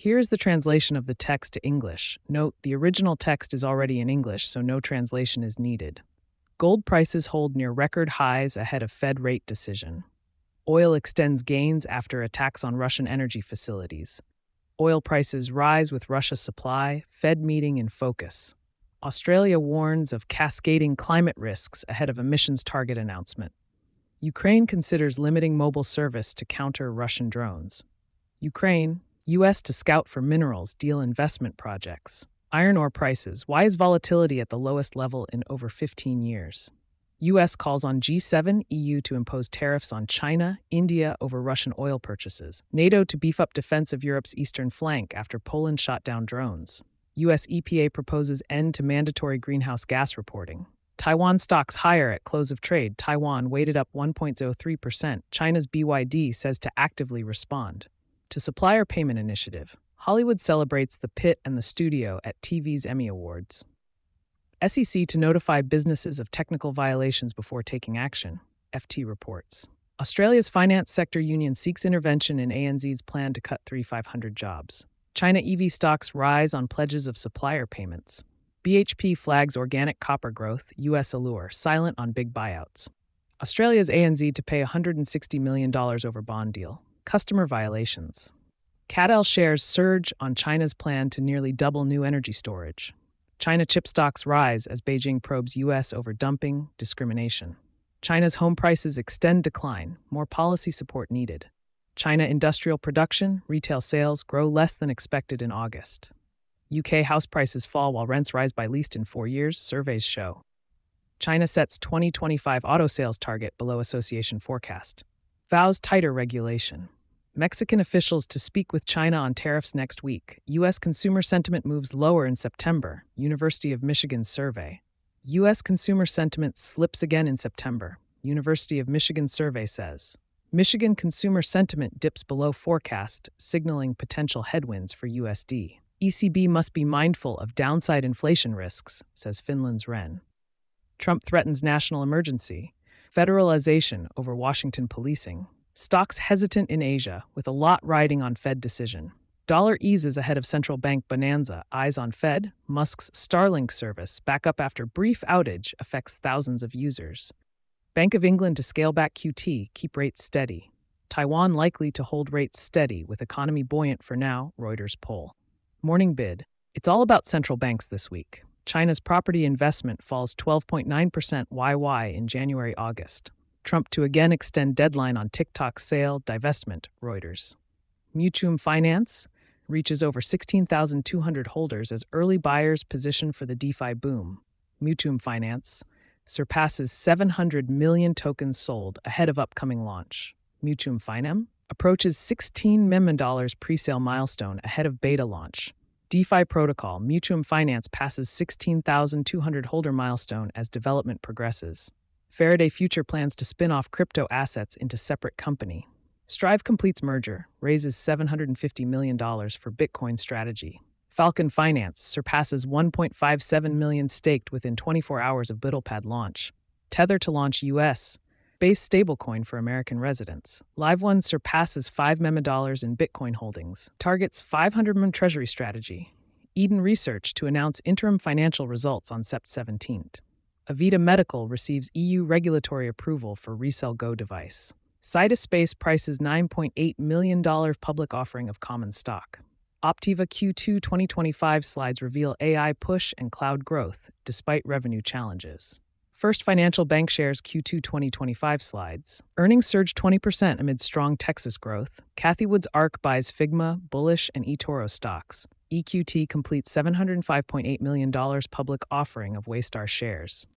Here is the translation of the text to English. Note, the original text is already in English, so no translation is needed. Gold prices hold near record highs ahead of Fed rate decision. Oil extends gains after attacks on Russian energy facilities. Oil prices rise with Russia's supply, Fed meeting in focus. Australia warns of cascading climate risks ahead of emissions target announcement. Ukraine considers limiting mobile service to counter Russian drones. Ukraine, U.S. to scout for minerals, deal investment projects. Iron ore prices. Why is volatility at the lowest level in over 15 years? U.S. calls on G7, EU to impose tariffs on China, India over Russian oil purchases. NATO to beef up defense of Europe's eastern flank after Poland shot down drones. U.S. EPA proposes end to mandatory greenhouse gas reporting. Taiwan stocks higher at close of trade. Taiwan weighted up 1.03%. China's BYD says to actively respond. To supplier payment initiative. Hollywood celebrates the pit and the studio at TV's Emmy Awards. SEC to notify businesses of technical violations before taking action, FT reports. Australia's finance sector union seeks intervention in ANZ's plan to cut 3,500 jobs. China EV stocks rise on pledges of supplier payments. BHP flags organic copper growth, US allure, silent on big buyouts. Australia's ANZ to pay $160 million over bond deal. Customer violations. CATL shares surge on China's plan to nearly double new energy storage. China chip stocks rise as Beijing probes U.S. over dumping, discrimination. China's home prices extend decline, more policy support needed. China industrial production, retail sales grow less than expected in August. UK house prices fall while rents rise by least in 4 years, surveys show. China sets 2025 auto sales target below association forecast. Vows tighter regulation. Mexican officials to speak with China on tariffs next week. U.S. consumer sentiment moves lower in September. University of Michigan survey. U.S. consumer sentiment slips again in September. University of Michigan survey says. Michigan consumer sentiment dips below forecast, signaling potential headwinds for USD. ECB must be mindful of downside inflation risks, says Finland's Ren. Trump threatens national emergency. Federalization over Washington policing. Stocks hesitant in Asia, with a lot riding on Fed decision. Dollar eases ahead of central bank bonanza. Eyes on Fed. Musk's Starlink service, back up after brief outage, affects thousands of users. Bank of England to scale back QT, keep rates steady. Taiwan likely to hold rates steady, with economy buoyant for now, Reuters poll. Morning bid. It's all about central banks this week. China's property investment falls 12.9% YY in January-August. Trump to again extend deadline on TikTok sale, divestment, Reuters. Mutuum Finance reaches over 16,200 holders as early buyers position for the DeFi boom. Mutuum Finance surpasses 700 million tokens sold ahead of upcoming launch. Mutuum Finem approaches $16 million pre-sale milestone ahead of beta launch. DeFi protocol Mutuum Finance passes 16,200 holder milestone as development progresses. Faraday Future plans to spin off crypto assets into separate company. Strive completes merger, raises $750 million for Bitcoin strategy. Falcon Finance surpasses 1.57 million staked within 24 hours of BuildPad launch. Tether to launch US-based stablecoin for American residents. LiveOne surpasses $5 million in Bitcoin holdings. Targets 500 million treasury strategy. Eden Research to announce interim financial results on Sept 17th. Avita Medical receives EU regulatory approval for RECELL Go device. Sidus Space prices $9.8 million public offering of common stock. Optiva Q2 2025 slides reveal AI push and cloud growth, despite revenue challenges. First Financial Bank shares Q2 2025 slides. Earnings surge 20% amid strong Texas growth. Cathie Wood's ARK buys Figma, Bullish, and eToro stocks. EQT completes $705.8 million public offering of Waystar shares.